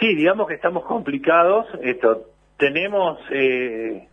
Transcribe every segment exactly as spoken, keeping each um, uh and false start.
Sí, digamos que estamos complicados. Esto tenemos eh,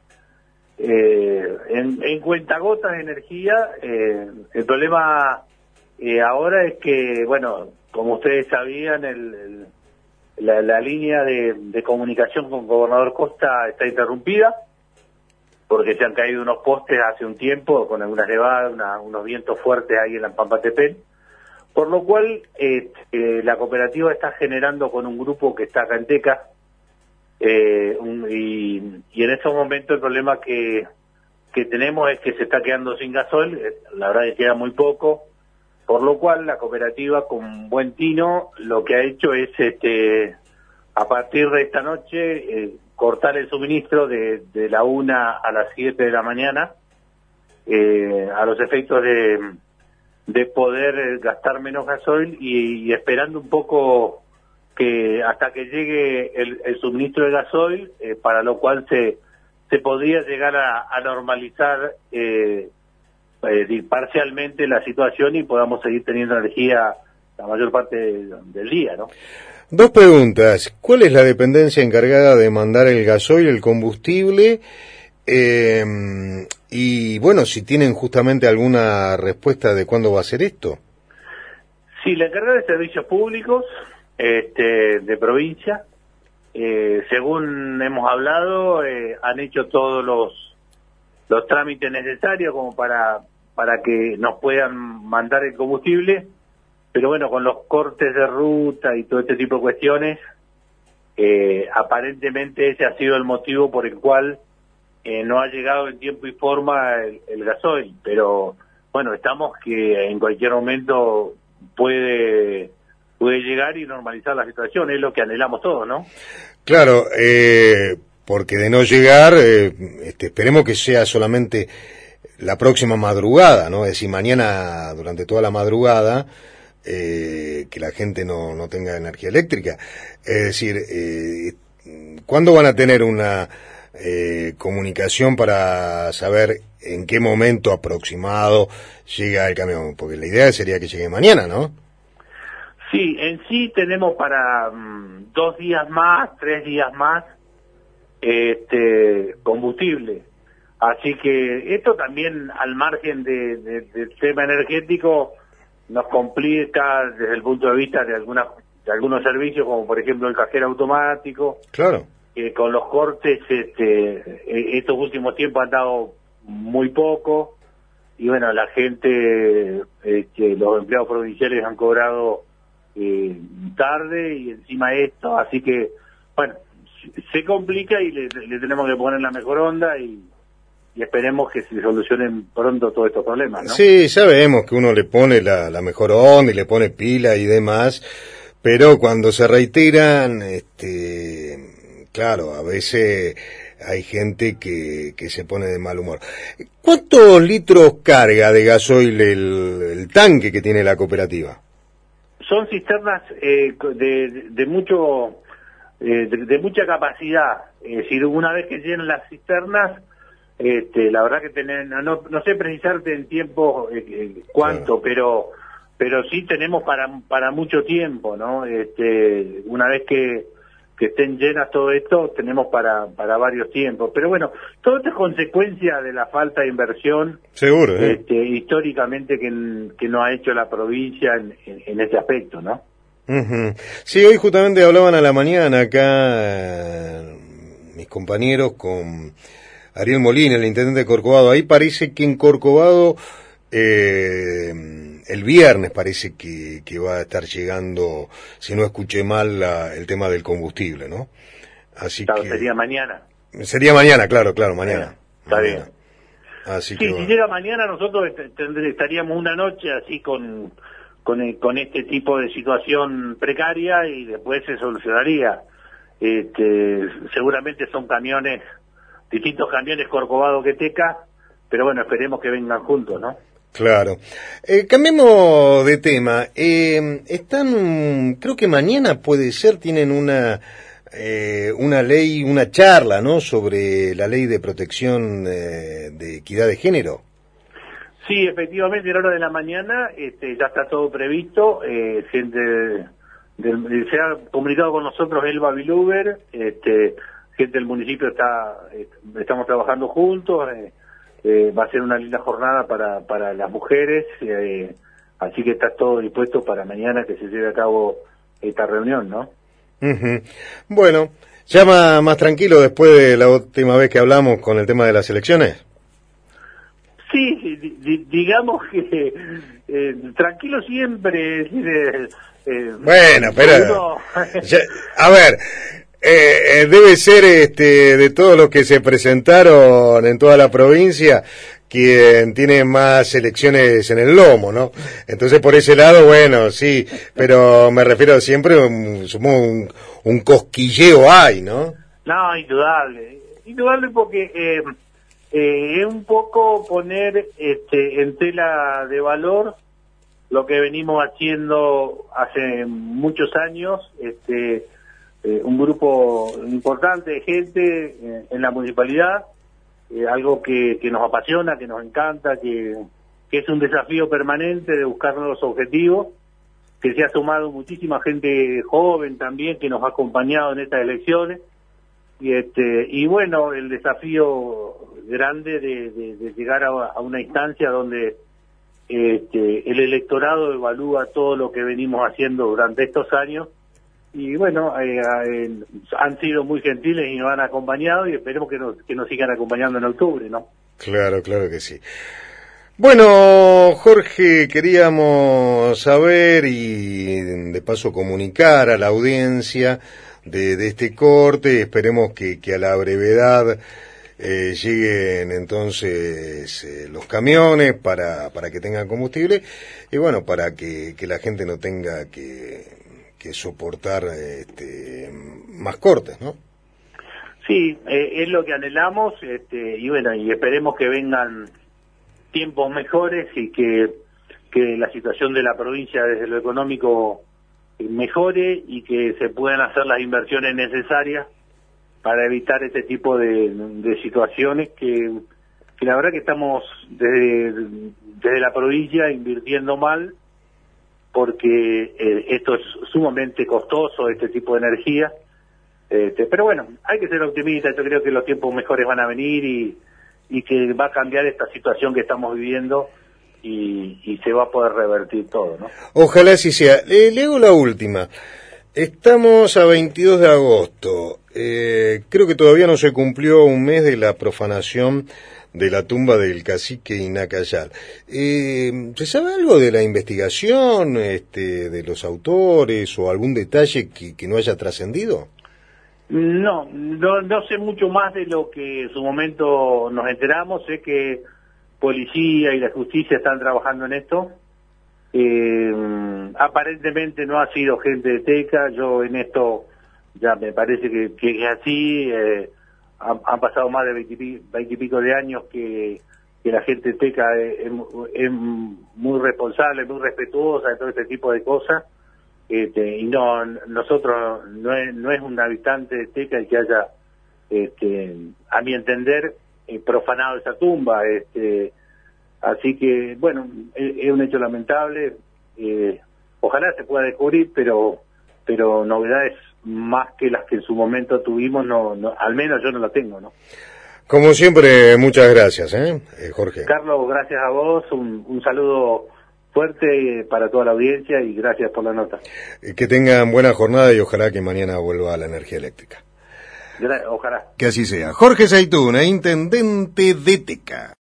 eh, en, en cuentagotas de energía. Eh, el problema eh, ahora es que, bueno, como ustedes sabían, el, el, la, la línea de, de comunicación con Gobernador Costa está interrumpida porque se han caído unos postes hace un tiempo con algunas nevadas, una, unos vientos fuertes ahí en la Pampatepén. Por lo cual, eh, eh, la cooperativa está generando con un grupo que está acá en Teca, eh, un, y, y en estos momentos el problema que, que tenemos es que se está quedando sin gasoil, eh, la verdad que queda muy poco, por lo cual la cooperativa con buen tino lo que ha hecho es, este, a partir de esta noche, eh, cortar el suministro de, de la una a las siete de la mañana, eh, a los efectos de... de poder gastar menos gasoil y, y esperando un poco que hasta que llegue el, el suministro de gasoil, eh, para lo cual se se podría llegar a, a normalizar eh, eh, parcialmente la situación y podamos seguir teniendo energía la mayor parte de, del día, ¿no? Dos preguntas. ¿Cuál es la dependencia encargada de mandar el gasoil, el combustible? Eh, y bueno, si tienen justamente alguna respuesta de cuándo va a ser esto. Sí, la encargada de servicios públicos este, de provincia, eh, según hemos hablado, eh, han hecho todos los los trámites necesarios como para para que nos puedan mandar el combustible, pero bueno, con los cortes de ruta y todo este tipo de cuestiones, eh, aparentemente ese ha sido el motivo por el cual Eh, no ha llegado en tiempo y forma el, el gasoil, pero bueno, estamos que en cualquier momento puede puede llegar y normalizar la situación, es lo que anhelamos todos, ¿no? Claro, eh, porque de no llegar, eh, este, esperemos que sea solamente la próxima madrugada, ¿no? Es decir, mañana durante toda la madrugada, eh, que la gente no, no tenga energía eléctrica. Es decir, eh, ¿cuándo van a tener una Eh, comunicación para saber en qué momento aproximado llega el camión? Porque la idea sería que llegue mañana, ¿no? Sí, en sí tenemos para um, dos días más, tres días más, este combustible. Así que esto también, al margen de, de, del tema energético, nos complica desde el punto de vista de, alguna, de algunos servicios, como por ejemplo el cajero automático. Claro. Eh, con los cortes, este, eh, estos últimos tiempos han dado muy poco, y bueno, la gente, este, los empleados provinciales han cobrado eh, tarde, y encima esto, así que, bueno, se complica y le, le tenemos que poner la mejor onda, y, y esperemos que se solucionen pronto todos estos problemas, ¿no? Sí, sabemos que uno le pone la, la mejor onda y le pone pila y demás, pero cuando se reiteran, este... claro, a veces hay gente que, que se pone de mal humor. ¿Cuántos litros carga de gasoil el, el tanque que tiene la cooperativa? Son cisternas eh, de, de mucho eh, de, de mucha capacidad. Es decir, una vez que llenan las cisternas, este, la verdad que tener, no, no sé precisarte en tiempo eh, cuánto, claro. pero pero sí tenemos para para mucho tiempo, ¿no? Este, una vez que que estén llenas todo esto, tenemos para para varios tiempos. Pero bueno, todo esto es consecuencia de la falta de inversión. Seguro, ¿eh? este, históricamente que, que no ha hecho la provincia en, en, en este aspecto, ¿no? Uh-huh. Sí, hoy justamente hablaban a la mañana acá eh, mis compañeros con Ariel Molina, el intendente de Corcovado. Ahí parece que en Corcovado eh, el viernes parece que, que va a estar llegando, si no escuché mal, la, el tema del combustible, ¿no? Así claro, que sería mañana. Sería mañana, claro, claro, mañana. Está mañana. bien. Así sí, que si bueno. llega mañana nosotros estaríamos una noche así con, con, con este tipo de situación precaria y después se solucionaría. Este, seguramente son camiones, distintos camiones Corcovado que Teca, pero bueno, esperemos que vengan juntos, ¿no? Claro. Eh, cambiemos de tema. Eh, están, creo que mañana puede ser, tienen una eh, una ley, una charla, ¿no? Sobre la ley de protección eh, de equidad de género. Sí, efectivamente, a la hora de la mañana este, ya está todo previsto. Eh, gente del, se ha comunicado con nosotros Elba Biluber, este, gente del municipio está, estamos trabajando juntos, eh, eh, va a ser una linda jornada para, para las mujeres, eh, así que está todo dispuesto para mañana que se lleve a cabo esta reunión, ¿no? Uh-huh. Bueno, ya más, más tranquilo después de la última vez que hablamos con el tema de las elecciones. Sí, di, digamos que eh, tranquilo siempre. Eh, eh, bueno, pero uno... ya, a ver, eh, debe ser este de todos los que se presentaron en toda la provincia quien tiene más elecciones en el lomo, ¿no? Entonces por ese lado, bueno, sí, pero me refiero siempre, un, supongo un, un cosquilleo hay, ¿no? No, indudable, indudable porque eh, Eh, es un poco poner este, en tela de valor lo que venimos haciendo hace muchos años, este, eh, un grupo importante de gente eh, en la municipalidad, eh, algo que, que nos apasiona, que nos encanta, que, que es un desafío permanente de buscar nuevos objetivos, que se ha sumado muchísima gente joven también que nos ha acompañado en estas elecciones. Y este y bueno, el desafío grande de, de, de llegar a, a una instancia donde este, el electorado evalúa todo lo que venimos haciendo durante estos años y bueno, eh, eh, han sido muy gentiles y nos han acompañado y esperemos que nos, que nos sigan acompañando en octubre, ¿no? Claro, claro que sí. Bueno, Jorge, queríamos saber y de paso comunicar a la audiencia De, de este corte, esperemos que, que a la brevedad eh, lleguen entonces eh, los camiones para, para que tengan combustible y bueno, para que, que la gente no tenga que, que soportar este, más cortes, ¿no? Sí, eh, es lo que anhelamos este, y bueno, y esperemos que vengan tiempos mejores y que, que la situación de la provincia desde lo económico mejore y que se puedan hacer las inversiones necesarias para evitar este tipo de, de situaciones que, que la verdad que estamos desde, desde la provincia invirtiendo mal porque eh, esto es sumamente costoso, este tipo de energía, este, pero bueno, hay que ser optimistas, yo creo que los tiempos mejores van a venir y, y que va a cambiar esta situación que estamos viviendo Y, y se va a poder revertir todo, ¿no? Ojalá así sea. Le, le hago la última. Estamos a veintidós de agosto. Eh, creo que todavía no se cumplió un mes de la profanación de la tumba del cacique Inacayal. Eh, ¿Se sabe algo de la investigación, este, de los autores o algún detalle que, que no haya trascendido? No, no, no sé mucho más de lo que en su momento nos enteramos. Sé que policía y la justicia están trabajando en esto. Eh, aparentemente no ha sido gente de Teca, yo en esto ya me parece que, que es así. Eh, han, han pasado más de veinte y pico de años que, que la gente de Teca es, es, es muy responsable, muy respetuosa de todo este tipo de cosas. Este, y no, nosotros no es, no es un habitante de Teca el que haya, este, a mi entender, Eh, profanado esa tumba, este, así que bueno, es, es un hecho lamentable, eh, ojalá se pueda descubrir, pero pero novedades más que las que en su momento tuvimos, no, no al menos yo no la tengo, ¿no? Como siempre, muchas gracias, ¿eh, eh Jorge? Carlos, gracias a vos, un, un saludo fuerte para toda la audiencia y gracias por la nota. Que tengan buena jornada y ojalá que mañana vuelva la energía eléctrica. Ojalá. Que así sea. Jorge Zaituna, intendente de Teca.